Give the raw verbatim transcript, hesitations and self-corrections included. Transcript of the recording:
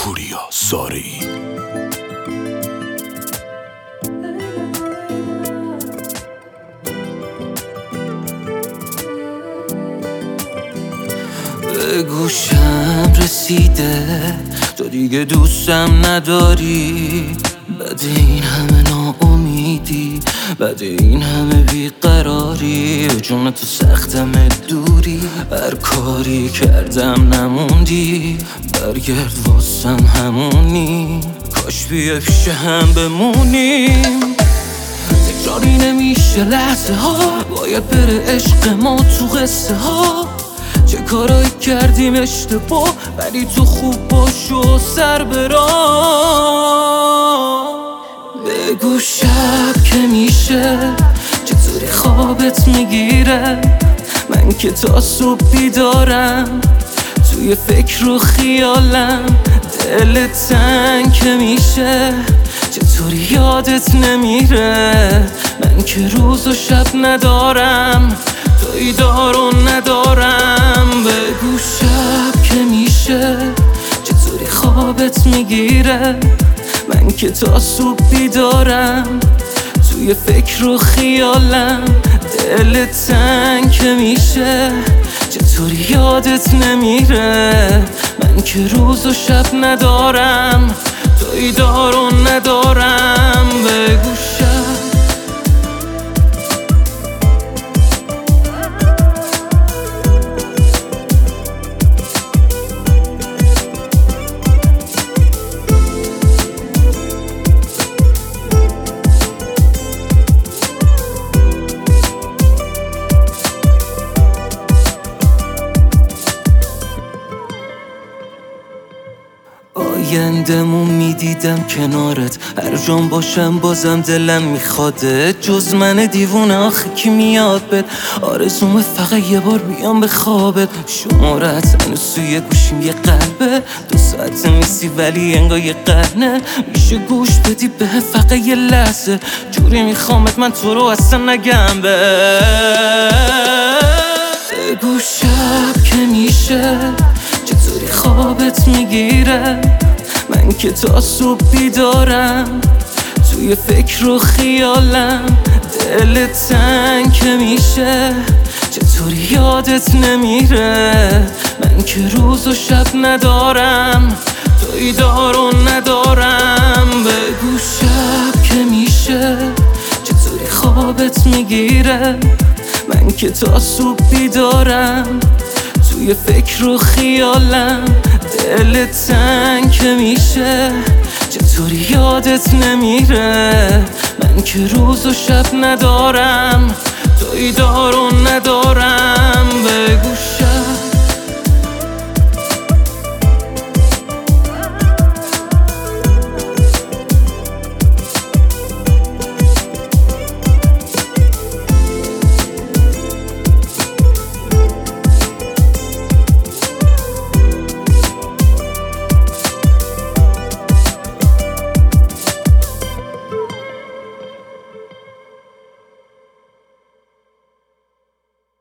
پوریا ساری. به گوشم رسیده تو دیگه دوستم نداری، بعد این همه ناامیدی، بعد این همه بیقراری، جون تو سختم دوری، هر کاری کردم نموندی، برگرد واسم همونی، کاش بیا پیش هم بمونیم. تکراری نمیشه لحظه ها، باید بره عشق ما تو قصه ها، چه کارایی کردیم اشتباه، ولی تو خوب باش و سر برام. بگو شب که میشه چطوری خوابت میگیره، من که تا صبح بیدارم توی فکر و خیالم، دل تنگ که میشه چطوری یادت نمیره، من که روز و شب ندارم توی دار و ندارم. بگو شب که میشه چطوری خوابت میگیره، من که تا صبح بیدارم توی فکر و خیالم، دل تنگ که میشه چطوری یادت نمیره، من که روز و شب ندارم توی دار و ندارم. بگو شب آیندمو میدیدم کنارت، هر جام باشم بازم دلم میخواده، جز من دیوونه آخه کی میاد بد، آرزومه فقط یه بار بیام به خوابت، شمارت هنوز سوی گوشیم یه قلبه، دو ساعت نیستی ولی انگار یه قرنه، میشه گوش بدی به فقط یه لحظه، جوری میخوامت من تو رو اصلا نگم به. بگو شب که میشه چطوری خوابت میگیره، من که تا صبح بیدارم توی فکر و خیالم، دل تنگ که میشه چطوری یادت نمیره، من که روز و شب ندارم توی دار و ندارم. بگو شب که میشه چطوری خوابت میگیره، من که تا صبح بیدارم توی فکر و خیالم، دل تنگ که میشه چطوری یادت نمیره، من که روز و شب ندارم توی دار و ندارم.